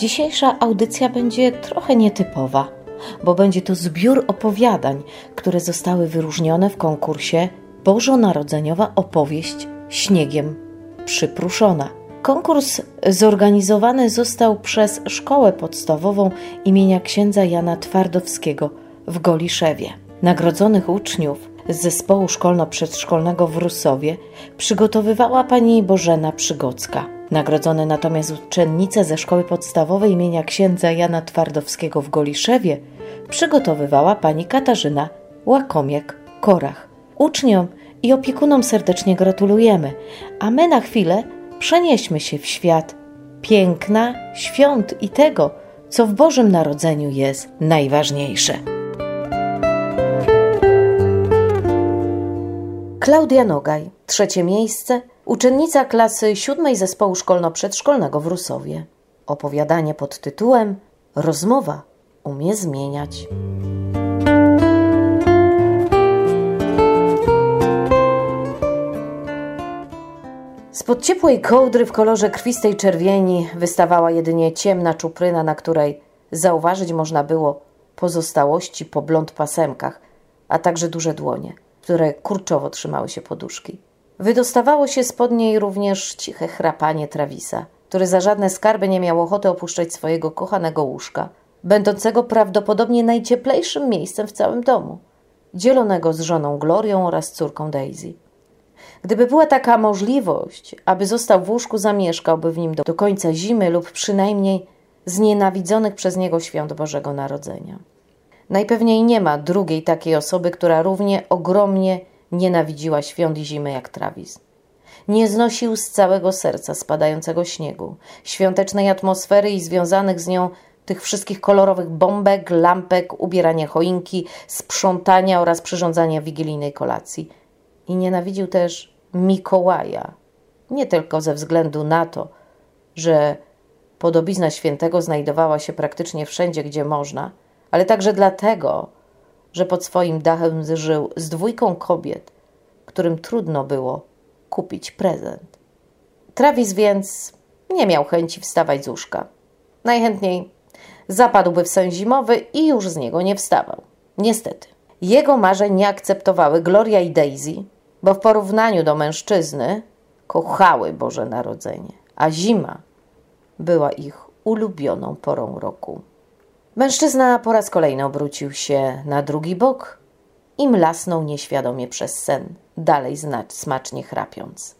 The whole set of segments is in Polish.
Dzisiejsza audycja będzie trochę nietypowa, bo będzie to zbiór opowiadań, które zostały wyróżnione w konkursie Bożonarodzeniowa opowieść Śniegiem przypruszona. Konkurs zorganizowany został przez Szkołę Podstawową imienia księdza Jana Twardowskiego w Goliszewie. Nagrodzonych uczniów z zespołu szkolno-przedszkolnego w Rusowie przygotowywała pani Bożena Przygocka. Nagrodzone natomiast uczennice ze Szkoły Podstawowej imienia księdza Jana Twardowskiego w Goliszewie przygotowywała pani Katarzyna Łakomiak-Korach. Uczniom i opiekunom serdecznie gratulujemy, a my na chwilę przenieśmy się w świat piękna, świąt i tego, co w Bożym Narodzeniu jest najważniejsze. Klaudia Nogaj, 3. miejsce, uczennica klasy 7 zespołu szkolno-przedszkolnego w Rusowie. Opowiadanie pod tytułem Rozmowa umie zmieniać. Spod ciepłej kołdry w kolorze krwistej czerwieni wystawała jedynie ciemna czupryna, na której zauważyć można było pozostałości po blond pasemkach, a także duże dłonie, które kurczowo trzymały się poduszki. Wydostawało się spod niej również ciche chrapanie Travisa, który za żadne skarby nie miał ochoty opuszczać swojego kochanego łóżka, będącego prawdopodobnie najcieplejszym miejscem w całym domu, dzielonego z żoną Glorią oraz córką Daisy. Gdyby była taka możliwość, aby został w łóżku, zamieszkałby w nim do końca zimy lub przynajmniej z nienawidzonych przez niego świąt Bożego Narodzenia. Najpewniej nie ma drugiej takiej osoby, która równie ogromnie nienawidziła świąt i zimy jak Travis. Nie znosił z całego serca spadającego śniegu, świątecznej atmosfery i związanych z nią tych wszystkich kolorowych bombek, lampek, ubierania choinki, sprzątania oraz przyrządzania wigilijnej kolacji. I nienawidził też Mikołaja, nie tylko ze względu na to, że podobizna świętego znajdowała się praktycznie wszędzie, gdzie można, ale także dlatego, że pod swoim dachem żył z 2 kobiet, którym trudno było kupić prezent. Travis więc nie miał chęci wstawać z łóżka. Najchętniej zapadłby w sen zimowy i już z niego nie wstawał. Niestety, jego marzeń nie akceptowały Gloria i Daisy, bo w porównaniu do mężczyzny kochały Boże Narodzenie, a zima była ich ulubioną porą roku. Mężczyzna po raz kolejny obrócił się na drugi bok i mlasnął nieświadomie przez sen, dalej smacznie chrapiąc.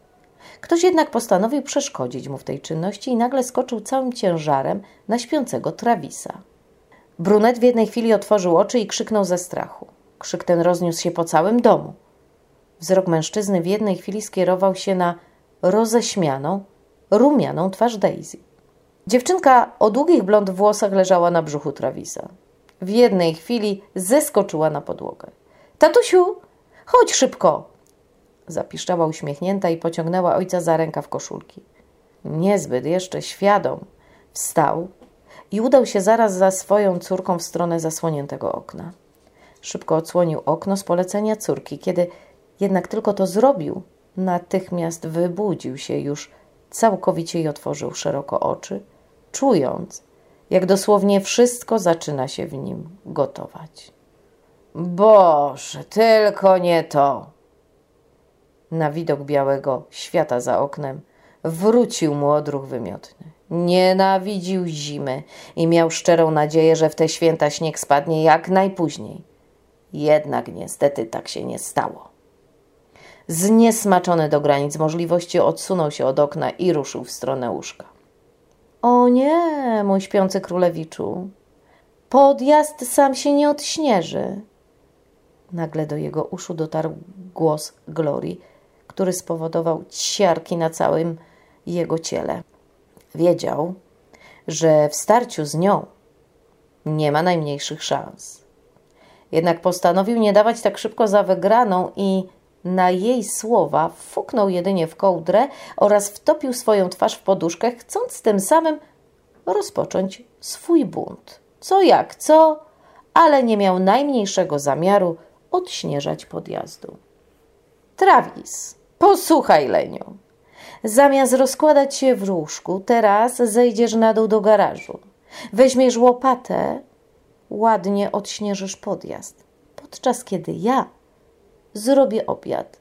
Ktoś jednak postanowił przeszkodzić mu w tej czynności i nagle skoczył całym ciężarem na śpiącego Travisa. Brunet w jednej chwili otworzył oczy i krzyknął ze strachu. Krzyk ten rozniósł się po całym domu. Wzrok mężczyzny w jednej chwili skierował się na roześmianą, rumianą twarz Daisy. Dziewczynka o długich blond włosach leżała na brzuchu Travisa. W jednej chwili zeskoczyła na podłogę. – Tatusiu, chodź szybko! – zapiszczała uśmiechnięta i pociągnęła ojca za rękaw koszulki. Niezbyt jeszcze świadom wstał i udał się zaraz za swoją córką w stronę zasłoniętego okna. Szybko odsłonił okno z polecenia córki. Kiedy jednak tylko to zrobił, natychmiast wybudził się już całkowicie i otworzył szeroko oczy, czując, jak dosłownie wszystko zaczyna się w nim gotować. Boże, tylko nie to! Na widok białego świata za oknem wrócił mu odruch wymiotny. Nienawidził zimy i miał szczerą nadzieję, że w te święta śnieg spadnie jak najpóźniej. Jednak niestety tak się nie stało. Zniesmaczony do granic możliwości odsunął się od okna i ruszył w stronę łóżka. O nie, mój śpiący królewiczu, podjazd sam się nie odśnieży. Nagle do jego uszu dotarł głos Glorii, który spowodował ciarki na całym jego ciele. Wiedział, że w starciu z nią nie ma najmniejszych szans. Jednak postanowił nie dawać tak szybko za wygraną i na jej słowa fuknął jedynie w kołdrę oraz wtopił swoją twarz w poduszkę, chcąc tym samym rozpocząć swój bunt. Co jak co, ale nie miał najmniejszego zamiaru odśnieżać podjazdu. Travis, posłuchaj, Leniu. Zamiast rozkładać się w łóżku, teraz zejdziesz na dół do garażu. Weźmiesz łopatę, ładnie odśnieżysz podjazd, podczas kiedy ja zrobię obiad.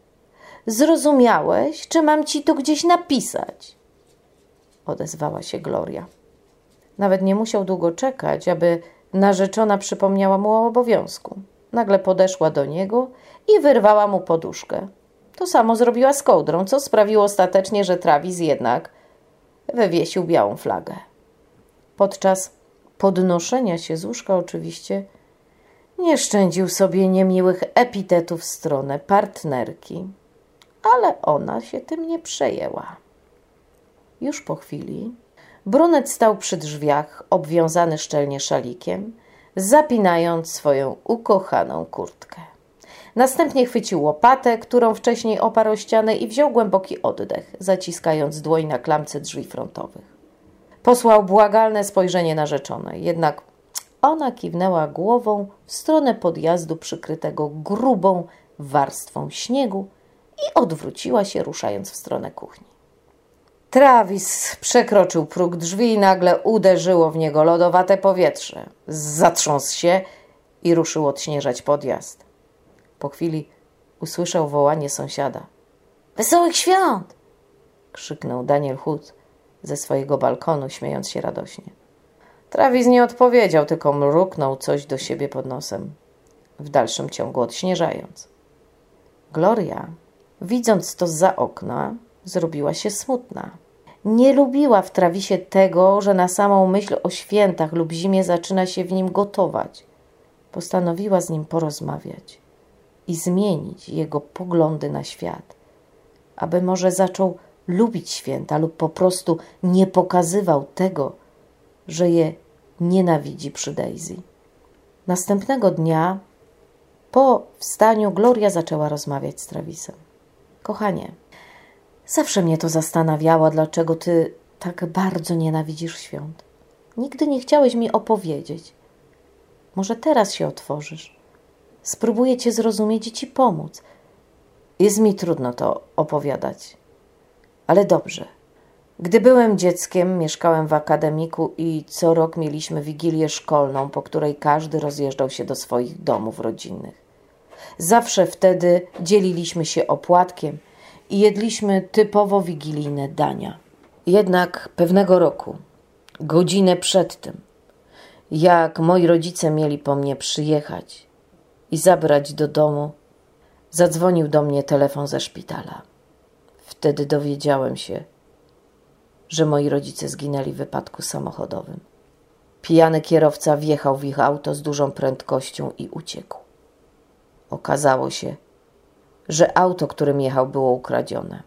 Zrozumiałeś, czy mam ci to gdzieś napisać? Odezwała się Gloria. Nawet nie musiał długo czekać, aby narzeczona przypomniała mu o obowiązku. Nagle podeszła do niego i wyrwała mu poduszkę. To samo zrobiła z kołdrą, co sprawiło ostatecznie, że Travis jednak wywiesił białą flagę. Podczas podnoszenia się z łóżka oczywiście nie szczędził sobie niemiłych epitetów w stronę partnerki, ale ona się tym nie przejęła. Już po chwili brunet stał przy drzwiach, obwiązany szczelnie szalikiem, zapinając swoją ukochaną kurtkę. Następnie chwycił łopatę, którą wcześniej oparł o ścianę i wziął głęboki oddech, zaciskając dłoń na klamce drzwi frontowych. Posłał błagalne spojrzenie narzeczonej, jednak ona kiwnęła głową w stronę podjazdu przykrytego grubą warstwą śniegu i odwróciła się, ruszając w stronę kuchni. Travis przekroczył próg drzwi i nagle uderzyło w niego lodowate powietrze. Zatrząsł się i ruszył odśnieżać podjazd. Po chwili usłyszał wołanie sąsiada. Wesołych świąt! Krzyknął Daniel Hood ze swojego balkonu, śmiejąc się radośnie. Travis nie odpowiedział, tylko mruknął coś do siebie pod nosem, w dalszym ciągu odśnieżając. Gloria, widząc to zza okna, zrobiła się smutna. Nie lubiła w Travisie tego, że na samą myśl o świętach lub zimie zaczyna się w nim gotować. Postanowiła z nim porozmawiać i zmienić jego poglądy na świat, aby może zaczął lubić święta lub po prostu nie pokazywał tego, że je nienawidzi przy Daisy. Następnego dnia po wstaniu Gloria zaczęła rozmawiać z Travisem. Kochanie, zawsze mnie to zastanawiało, dlaczego ty tak bardzo nienawidzisz świąt. Nigdy nie chciałeś mi opowiedzieć. Może teraz się otworzysz. Spróbuję cię zrozumieć i ci pomóc. Jest mi trudno to opowiadać. Ale dobrze. Gdy byłem dzieckiem, mieszkałem w akademiku i co rok mieliśmy wigilię szkolną, po której każdy rozjeżdżał się do swoich domów rodzinnych. Zawsze wtedy dzieliliśmy się opłatkiem i jedliśmy typowo wigilijne dania. Jednak pewnego roku, godzinę przed tym, jak moi rodzice mieli po mnie przyjechać i zabrać do domu, zadzwonił do mnie telefon ze szpitala. Wtedy dowiedziałem się, że moi rodzice zginęli w wypadku samochodowym. Pijany kierowca wjechał w ich auto z dużą prędkością i uciekł. Okazało się, że auto, którym jechał, było ukradzione.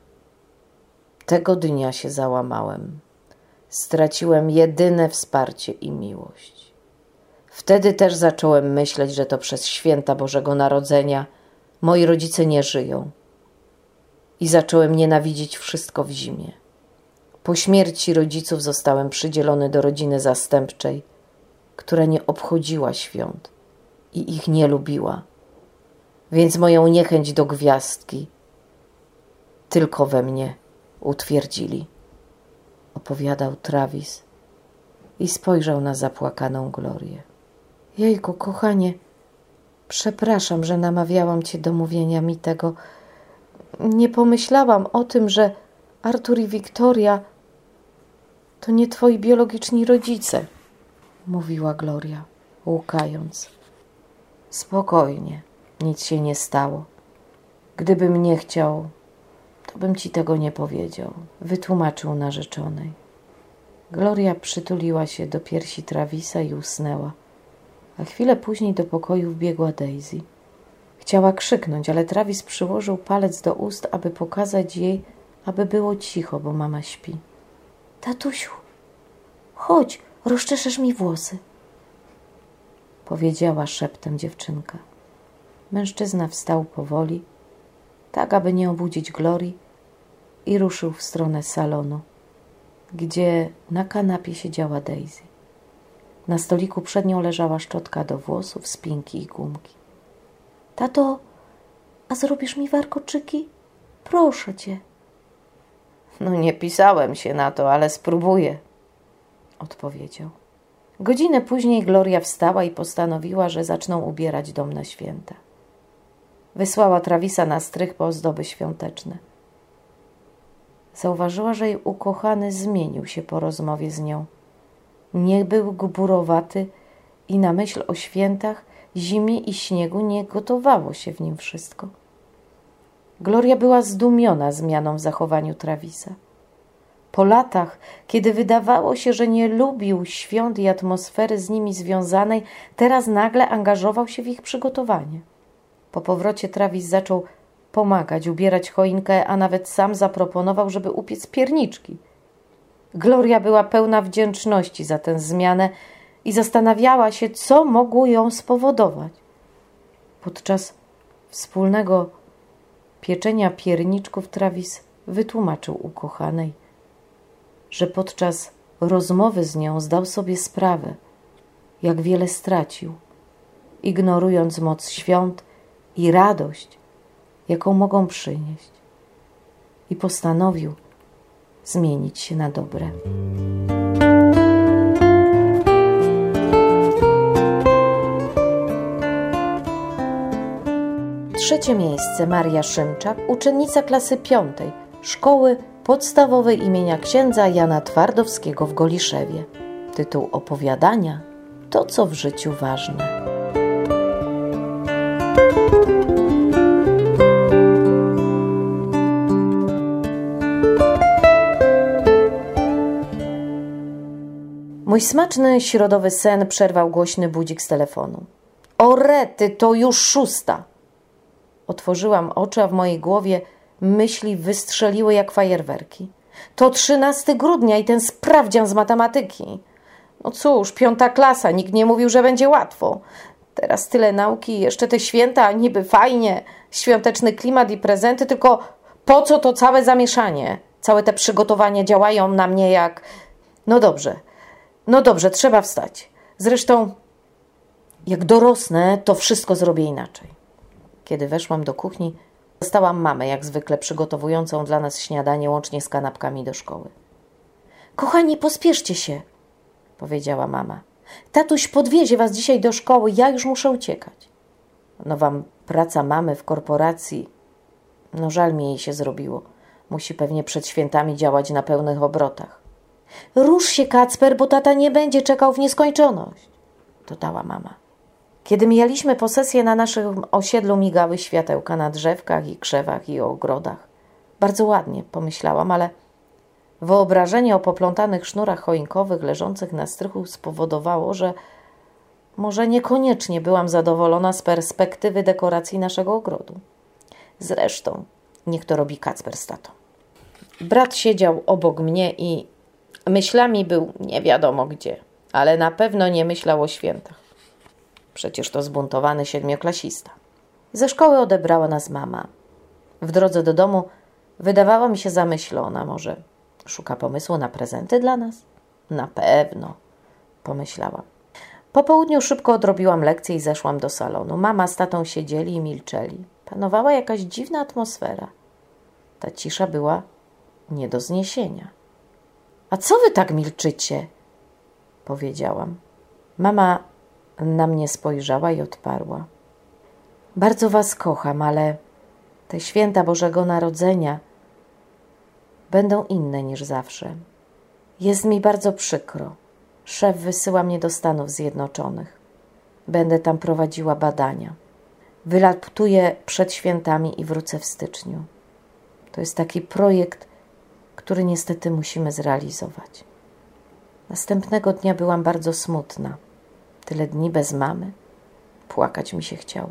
Tego dnia się załamałem. Straciłem jedyne wsparcie i miłość. Wtedy też zacząłem myśleć, że to przez święta Bożego Narodzenia moi rodzice nie żyją. I zacząłem nienawidzić wszystko w zimie. Po śmierci rodziców zostałem przydzielony do rodziny zastępczej, która nie obchodziła świąt i ich nie lubiła. Więc moją niechęć do gwiazdki tylko we mnie utwierdzili. Opowiadał Travis i spojrzał na zapłakaną Glorię. Jejku, kochanie, przepraszam, że namawiałam cię do mówienia mi tego. Nie pomyślałam o tym, że Artur i Wiktoria to nie twoi biologiczni rodzice, mówiła Gloria, łkając. Spokojnie, nic się nie stało. Gdybym nie chciał, to bym ci tego nie powiedział, wytłumaczył narzeczonej. Gloria przytuliła się do piersi Travisa i usnęła, a chwilę później do pokoju wbiegła Daisy. Chciała krzyknąć, ale Travis przyłożył palec do ust, aby pokazać jej, aby było cicho, bo mama śpi. Tatusiu, chodź, rozczeszesz mi włosy, powiedziała szeptem dziewczynka. Mężczyzna wstał powoli, tak aby nie obudzić Glorii, i ruszył w stronę salonu, gdzie na kanapie siedziała Daisy. Na stoliku przed nią leżała szczotka do włosów, spinki i gumki. Tato, a zrobisz mi warkoczyki? Proszę cię. No nie pisałem się na to, ale spróbuję, odpowiedział. Godzinę później Gloria wstała i postanowiła, że zaczną ubierać dom na święta. Wysłała Travisa na strych po ozdoby świąteczne. Zauważyła, że jej ukochany zmienił się po rozmowie z nią. Nie był gburowaty i na myśl o świętach, zimie i śniegu nie gotowało się w nim wszystko. Gloria była zdumiona zmianą w zachowaniu Travisa. Po latach, kiedy wydawało się, że nie lubił świąt i atmosfery z nimi związanej, teraz nagle angażował się w ich przygotowanie. Po powrocie Travis zaczął pomagać, ubierać choinkę, a nawet sam zaproponował, żeby upiec pierniczki. Gloria była pełna wdzięczności za tę zmianę i zastanawiała się, co mogło ją spowodować. Podczas wspólnego pieczenia pierniczków Travis wytłumaczył ukochanej, że podczas rozmowy z nią zdał sobie sprawę, jak wiele stracił, ignorując moc świąt i radość, jaką mogą przynieść, i postanowił zmienić się na dobre. Trzecie miejsce Maria Szymczak, uczennica klasy 5 Szkoły Podstawowej imienia księdza Jana Twardowskiego w Goliszewie. Tytuł opowiadania: To, co w życiu ważne. Mój smaczny środowy sen przerwał głośny budzik z telefonu. O rety, to już 6. Otworzyłam oczy, a w mojej głowie myśli wystrzeliły jak fajerwerki. To 13 grudnia i ten sprawdzian z matematyki. No cóż, 5. klasa, nikt nie mówił, że będzie łatwo. Teraz tyle nauki, jeszcze te święta, niby fajnie, świąteczny klimat i prezenty, tylko po co to całe zamieszanie? Całe te przygotowania działają na mnie jak... No dobrze, trzeba wstać. Zresztą, jak dorosnę, to wszystko zrobię inaczej. Kiedy weszłam do kuchni, zastałam mamę, jak zwykle przygotowującą dla nas śniadanie łącznie z kanapkami do szkoły. Kochani, pospieszcie się, powiedziała mama. Tatuś podwiezie was dzisiaj do szkoły, ja już muszę uciekać. Nowa praca mamy w korporacji, no żal mi jej się zrobiło. Musi pewnie przed świętami działać na pełnych obrotach. Rusz się, Kacper, bo tata nie będzie czekał w nieskończoność, dodała mama. Kiedy mijaliśmy posesję, na naszym osiedlu migały światełka na drzewkach i krzewach i ogrodach. Bardzo ładnie, pomyślałam, ale wyobrażenie o poplątanych sznurach choinkowych leżących na strychu spowodowało, że może niekoniecznie byłam zadowolona z perspektywy dekoracji naszego ogrodu. Zresztą niech to robi Kacper z tatą. Brat siedział obok mnie i myślami był nie wiadomo gdzie, ale na pewno nie myślał o świętach. Przecież to zbuntowany 7-klasista. Ze szkoły odebrała nas mama. W drodze do domu wydawała mi się zamyślona. Może szuka pomysłu na prezenty dla nas? Na pewno, pomyślałam. Po południu szybko odrobiłam lekcję i zeszłam do salonu. Mama z tatą siedzieli i milczeli. Panowała jakaś dziwna atmosfera. Ta cisza była nie do zniesienia. A co wy tak milczycie? Powiedziałam. Mama na mnie spojrzała i odparła. Bardzo was kocham, ale te święta Bożego Narodzenia będą inne niż zawsze. Jest mi bardzo przykro. Szef wysyła mnie do Stanów Zjednoczonych. Będę tam prowadziła badania. Wylatuję przed świętami i wrócę w styczniu. To jest taki projekt, który niestety musimy zrealizować. Następnego dnia byłam bardzo smutna. Tyle dni bez mamy. Płakać mi się chciało.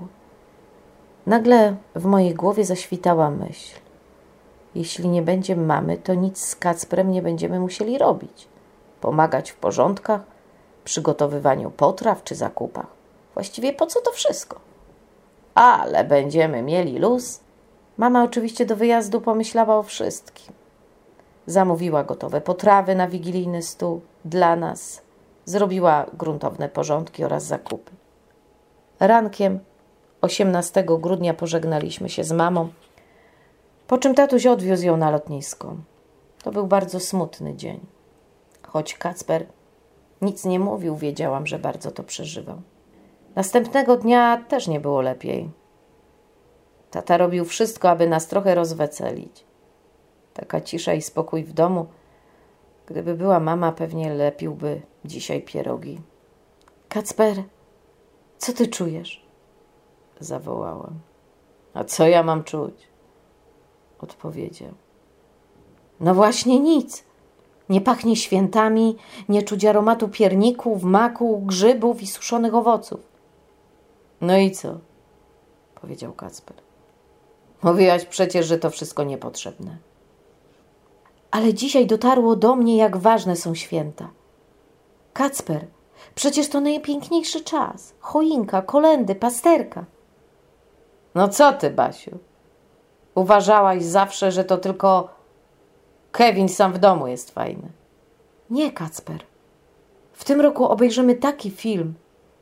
Nagle w mojej głowie zaświtała myśl. Jeśli nie będzie mamy, to nic z Kacprem nie będziemy musieli robić. Pomagać w porządkach, przygotowywaniu potraw czy zakupach. Właściwie po co to wszystko? Ale będziemy mieli luz. Mama oczywiście do wyjazdu pomyślała o wszystkim. Zamówiła gotowe potrawy na wigilijny stół dla nas. Zrobiła gruntowne porządki oraz zakupy. Rankiem 18 grudnia pożegnaliśmy się z mamą, po czym tatuś odwiózł ją na lotnisko. To był bardzo smutny dzień. Choć Kacper nic nie mówił, wiedziałam, że bardzo to przeżywał. Następnego dnia też nie było lepiej. Tata robił wszystko, aby nas trochę rozweselić. Taka cisza i spokój w domu. Gdyby była mama, pewnie lepiłby dzisiaj pierogi. Kacper, co ty czujesz? Zawołałam. A co ja mam czuć? Odpowiedział. No właśnie nic. Nie pachnie świętami, nie czuć aromatu pierników, maku, grzybów i suszonych owoców. No i co? Powiedział Kacper. Mówiłaś przecież, że to wszystko niepotrzebne. Ale dzisiaj dotarło do mnie, jak ważne są święta. Kacper, przecież to najpiękniejszy czas. Choinka, kolędy, pasterka. No co ty, Basiu? Uważałaś zawsze, że to tylko Kevin sam w domu jest fajny. Nie, Kacper. W tym roku obejrzymy taki film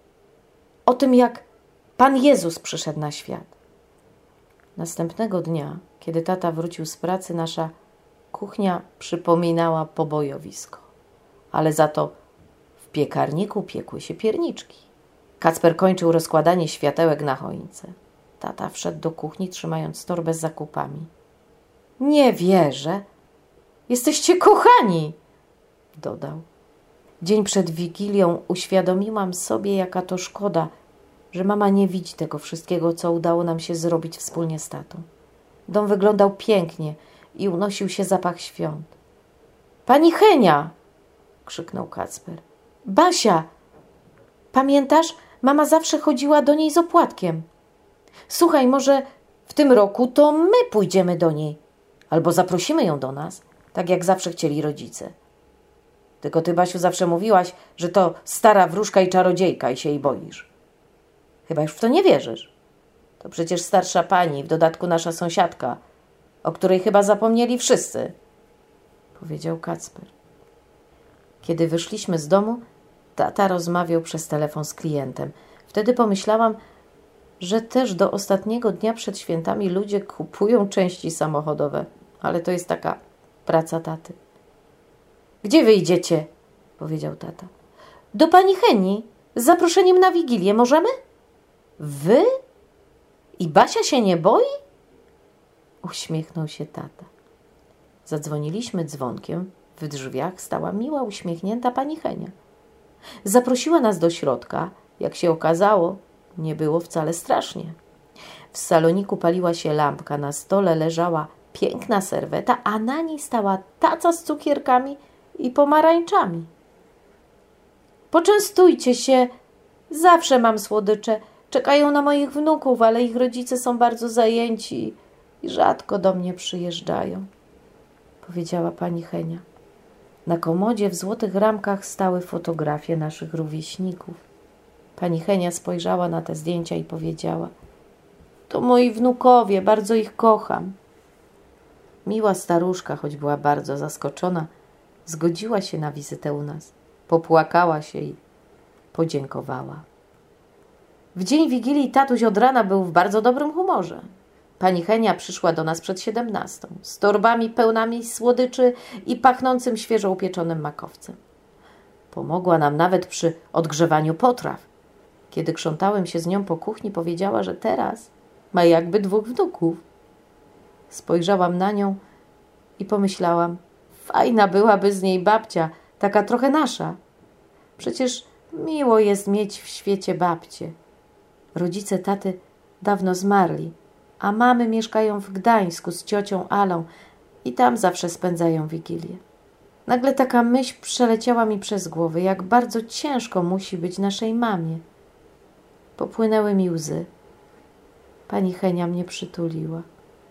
o tym, jak Pan Jezus przyszedł na świat. Następnego dnia, kiedy tata wrócił z pracy, nasza kuchnia przypominała pobojowisko. Ale za to w piekarniku piekły się pierniczki. Kacper kończył rozkładanie światełek na choince. Tata wszedł do kuchni, trzymając torbę z zakupami. Nie wierzę. Jesteście kochani, dodał. Dzień przed Wigilią uświadomiłam sobie, jaka to szkoda, że mama nie widzi tego wszystkiego, co udało nam się zrobić wspólnie z tatą. Dom wyglądał pięknie i unosił się zapach świąt. Pani Henia! Krzyknął Kacper. Basia! Pamiętasz? Mama zawsze chodziła do niej z opłatkiem. Słuchaj, może w tym roku to my pójdziemy do niej. Albo zaprosimy ją do nas, tak jak zawsze chcieli rodzice. Tylko ty, Basiu, zawsze mówiłaś, że to stara wróżka i czarodziejka i się jej boisz. Chyba już w to nie wierzysz. To przecież starsza pani, w dodatku nasza sąsiadka, o której chyba zapomnieli wszyscy, powiedział Kacper. Kiedy wyszliśmy z domu, tata rozmawiał przez telefon z klientem. Wtedy pomyślałam, że też do ostatniego dnia przed świętami ludzie kupują części samochodowe, ale to jest taka praca taty. Gdzie wyjdziecie? Powiedział tata. Do pani Heni, z zaproszeniem na Wigilię. Możemy? Wy? I Basia się nie boi? Uśmiechnął się tata. Zadzwoniliśmy dzwonkiem. W drzwiach stała miła, uśmiechnięta pani Henia. Zaprosiła nas do środka. Jak się okazało, nie było wcale strasznie. W saloniku paliła się lampka, na stole leżała piękna serweta, a na niej stała taca z cukierkami i pomarańczami. Poczęstujcie się. Zawsze mam słodycze. Czekają na moich wnuków, ale ich rodzice są bardzo zajęci i rzadko do mnie przyjeżdżają, powiedziała pani Henia. Na komodzie w złotych ramkach stały fotografie naszych rówieśników. Pani Henia spojrzała na te zdjęcia i powiedziała: to moi wnukowie, bardzo ich kocham. Miła staruszka, choć była bardzo zaskoczona, zgodziła się na wizytę u nas. Popłakała się i podziękowała. W dzień Wigilii tatuś od rana był w bardzo dobrym humorze. Pani Henia przyszła do nas przed 17, z torbami pełnymi słodyczy i pachnącym świeżo upieczonym makowcem. Pomogła nam nawet przy odgrzewaniu potraw. Kiedy krzątałem się z nią po kuchni, powiedziała, że teraz ma jakby 2 wnuków. Spojrzałam na nią i pomyślałam, fajna byłaby z niej babcia, taka trochę nasza. Przecież miło jest mieć w świecie babcie. Rodzice taty dawno zmarli, a mamy mieszkają w Gdańsku z ciocią Alą i tam zawsze spędzają Wigilię. Nagle taka myśl przeleciała mi przez głowę, jak bardzo ciężko musi być naszej mamie. Popłynęły mi łzy. Pani Henia mnie przytuliła.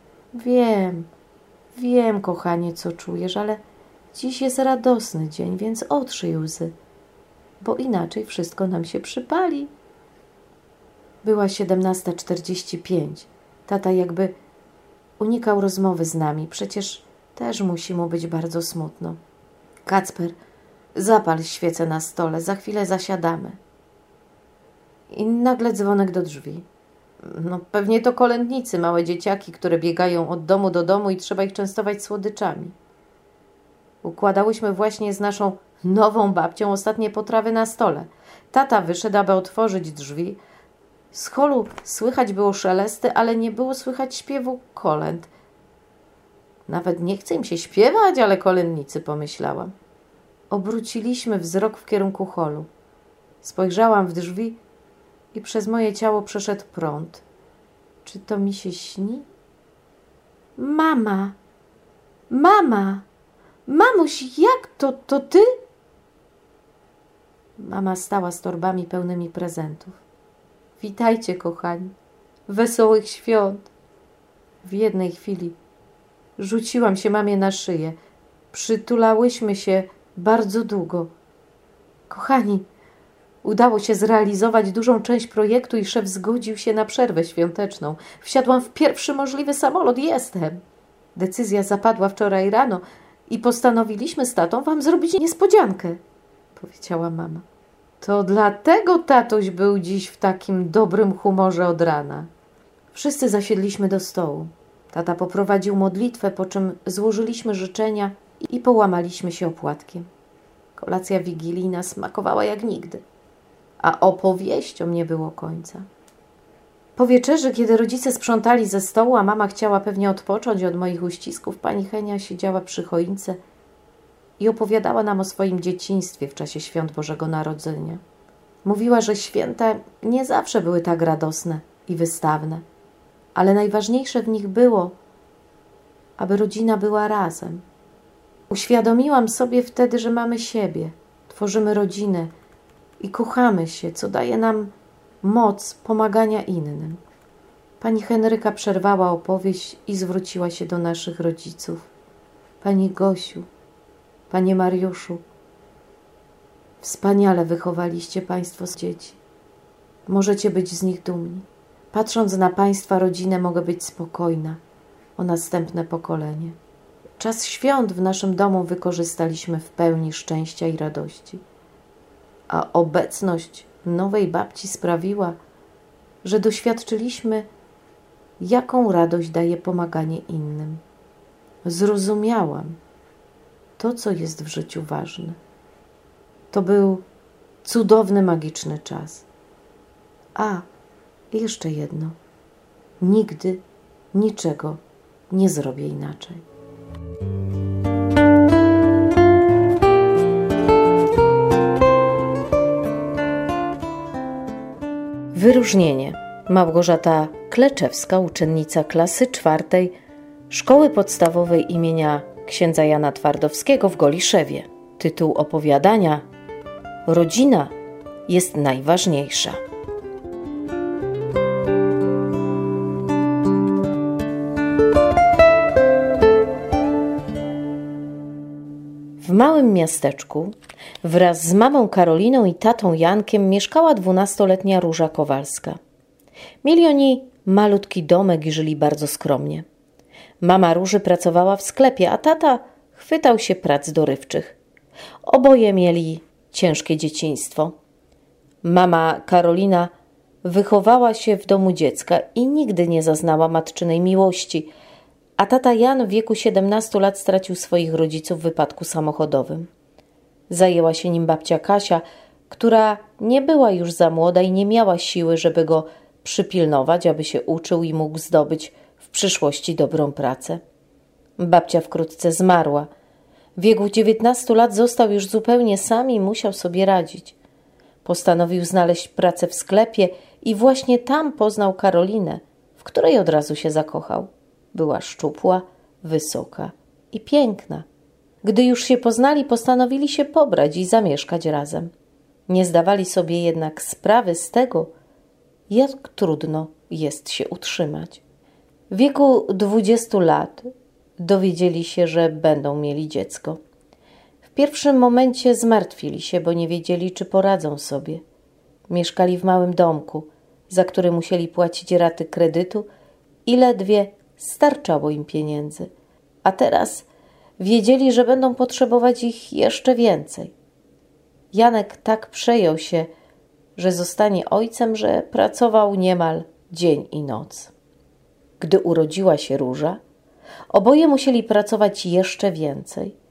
Wiem, kochanie, co czujesz, ale dziś jest radosny dzień, więc otrzyj łzy, bo inaczej wszystko nam się przypali. Była 17:45. Tata jakby unikał rozmowy z nami. Przecież też musi mu być bardzo smutno. Kacper, zapal świecę na stole, za chwilę zasiadamy. I nagle dzwonek do drzwi. No pewnie to kolędnicy, małe dzieciaki, które biegają od domu do domu i trzeba ich częstować słodyczami. Układałyśmy właśnie z naszą nową babcią ostatnie potrawy na stole. Tata wyszedł, aby otworzyć drzwi. Z holu słychać było szelesty, ale nie było słychać śpiewu kolęd. Nawet nie chce im się śpiewać, ale kolędnicy, pomyślałam. Obróciliśmy wzrok w kierunku holu. Spojrzałam w drzwi i przez moje ciało przeszedł prąd. Czy to mi się śni? Mama! Mama! Mamuś, jak to ty? Mama stała z torbami pełnymi prezentów. Witajcie, kochani. Wesołych świąt. W jednej chwili rzuciłam się mamie na szyję. Przytulałyśmy się bardzo długo. Kochani, udało się zrealizować dużą część projektu i szef zgodził się na przerwę świąteczną. Wsiadłam w pierwszy możliwy samolot. Jestem. Decyzja zapadła wczoraj rano i postanowiliśmy z tatą wam zrobić niespodziankę, powiedziała mama. To dlatego tatuś był dziś w takim dobrym humorze od rana. Wszyscy zasiedliśmy do stołu. Tata poprowadził modlitwę, po czym złożyliśmy życzenia i połamaliśmy się opłatkiem. Kolacja wigilijna smakowała jak nigdy, a opowieściom nie było końca. Po wieczerzy, kiedy rodzice sprzątali ze stołu, a mama chciała pewnie odpocząć od moich uścisków, pani Henia siedziała przy choince i opowiadała nam o swoim dzieciństwie w czasie świąt Bożego Narodzenia. Mówiła, że święta nie zawsze były tak radosne i wystawne, ale najważniejsze w nich było, aby rodzina była razem. Uświadomiłam sobie wtedy, że mamy siebie, tworzymy rodzinę i kochamy się, co daje nam moc pomagania innym. Pani Henryka przerwała opowieść i zwróciła się do naszych rodziców. Pani Gosiu, Panie Mariuszu, wspaniale wychowaliście Państwo dzieci. Możecie być z nich dumni. Patrząc na Państwa rodzinę, mogę być spokojna o następne pokolenie. Czas świąt w naszym domu wykorzystaliśmy w pełni szczęścia i radości. A obecność nowej babci sprawiła, że doświadczyliśmy, jaką radość daje pomaganie innym. Zrozumiałam to, co jest w życiu ważne. To był cudowny, magiczny czas. A, jeszcze jedno. Nigdy niczego nie zrobię inaczej. Wyróżnienie. Małgorzata Kleczewska, uczennica klasy 4 Szkoły Podstawowej imienia księdza Jana Twardowskiego w Goliszewie. Tytuł opowiadania: Rodzina jest najważniejsza. W małym miasteczku wraz z mamą Karoliną i tatą Jankiem mieszkała 12-letnia Róża Kowalska. Mieli oni malutki domek i żyli bardzo skromnie. Mama Róży pracowała w sklepie, a tata chwytał się prac dorywczych. Oboje mieli ciężkie dzieciństwo. Mama Karolina wychowała się w domu dziecka i nigdy nie zaznała matczynej miłości, a tata Jan w wieku 17 lat stracił swoich rodziców w wypadku samochodowym. Zajęła się nim babcia Kasia, która nie była już za młoda i nie miała siły, żeby go przypilnować, aby się uczył i mógł zdobyć w przyszłości dobrą pracę. Babcia wkrótce zmarła. W wieku 19 lat został już zupełnie sam i musiał sobie radzić. Postanowił znaleźć pracę w sklepie i właśnie tam poznał Karolinę, w której od razu się zakochał. Była szczupła, wysoka i piękna. Gdy już się poznali, postanowili się pobrać i zamieszkać razem. Nie zdawali sobie jednak sprawy z tego, jak trudno jest się utrzymać. W wieku 20 lat dowiedzieli się, że będą mieli dziecko. W pierwszym momencie zmartwili się, bo nie wiedzieli, czy poradzą sobie. Mieszkali w małym domku, za który musieli płacić raty kredytu i ledwie starczało im pieniędzy. A teraz wiedzieli, że będą potrzebować ich jeszcze więcej. Janek tak przejął się, że zostanie ojcem, że pracował niemal dzień i noc. Gdy urodziła się Róża, oboje musieli pracować jeszcze więcej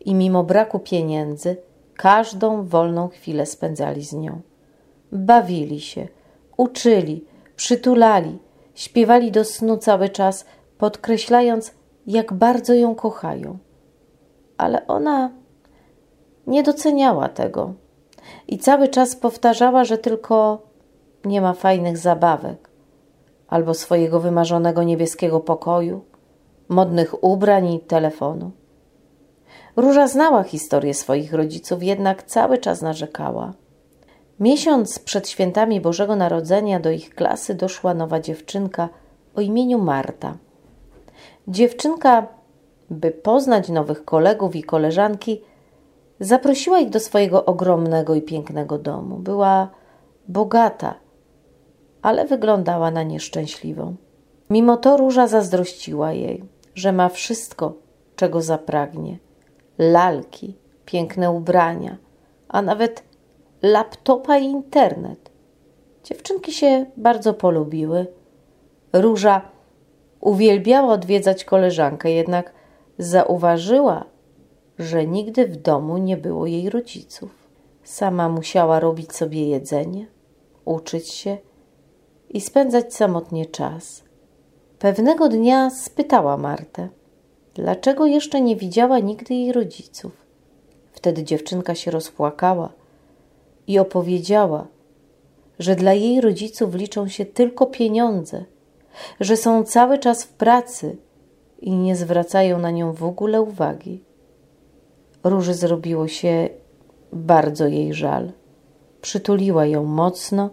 i mimo braku pieniędzy każdą wolną chwilę spędzali z nią. Bawili się, uczyli, przytulali, śpiewali do snu cały czas, podkreślając, jak bardzo ją kochają. Ale ona nie doceniała tego i cały czas powtarzała, że tylko nie ma fajnych zabawek albo swojego wymarzonego niebieskiego pokoju, modnych ubrań i telefonu. Róża znała historię swoich rodziców, jednak cały czas narzekała. Miesiąc przed świętami Bożego Narodzenia do ich klasy doszła nowa dziewczynka o imieniu Marta. Dziewczynka, by poznać nowych kolegów i koleżanki, zaprosiła ich do swojego ogromnego i pięknego domu. Była bogata, ale wyglądała na nieszczęśliwą. Mimo to Róża zazdrościła jej, że ma wszystko, czego zapragnie. Lalki, piękne ubrania, a nawet laptopa i internet. Dziewczynki się bardzo polubiły. Róża uwielbiała odwiedzać koleżankę, jednak zauważyła, że nigdy w domu nie było jej rodziców. Sama musiała robić sobie jedzenie, uczyć się i spędzać samotnie czas. Pewnego dnia spytała Martę, dlaczego jeszcze nie widziała nigdy jej rodziców. Wtedy dziewczynka się rozpłakała i opowiedziała, że dla jej rodziców liczą się tylko pieniądze, że są cały czas w pracy i nie zwracają na nią w ogóle uwagi. Róży zrobiło się bardzo jej żal. Przytuliła ją mocno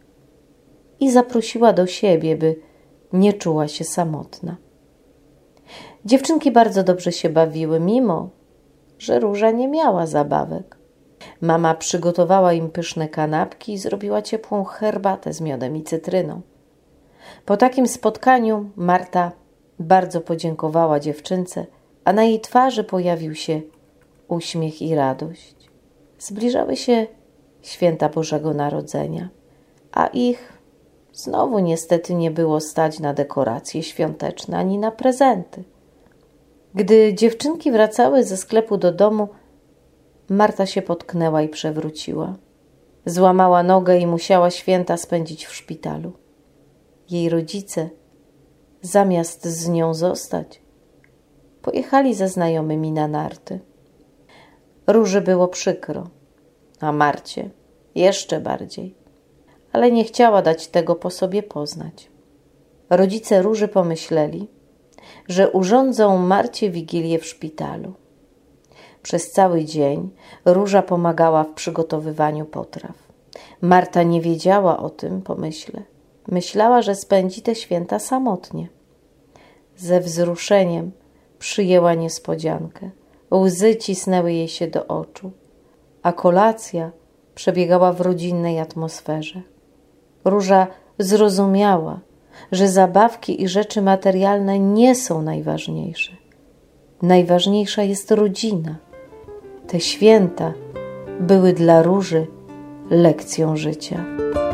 i zaprosiła do siebie, by nie czuła się samotna. Dziewczynki bardzo dobrze się bawiły, mimo że Róża nie miała zabawek. Mama przygotowała im pyszne kanapki i zrobiła ciepłą herbatę z miodem i cytryną. Po takim spotkaniu Marta bardzo podziękowała dziewczynce, a na jej twarzy pojawił się uśmiech i radość. Zbliżały się święta Bożego Narodzenia, a ich znowu niestety nie było stać na dekoracje świąteczne ani na prezenty. Gdy dziewczynki wracały ze sklepu do domu, Marta się potknęła i przewróciła. Złamała nogę i musiała święta spędzić w szpitalu. Jej rodzice, zamiast z nią zostać, pojechali ze znajomymi na narty. Róży było przykro, a Marcie jeszcze bardziej, ale nie chciała dać tego po sobie poznać. Rodzice Róży pomyśleli, że urządzą Marcie wigilię w szpitalu. Przez cały dzień Róża pomagała w przygotowywaniu potraw. Marta nie wiedziała o tym pomyśle. Myślała, że spędzi te święta samotnie. Ze wzruszeniem przyjęła niespodziankę. Łzy cisnęły jej się do oczu, a kolacja przebiegała w rodzinnej atmosferze. Róża zrozumiała, że zabawki i rzeczy materialne nie są najważniejsze. Najważniejsza jest rodzina. Te święta były dla Róży lekcją życia.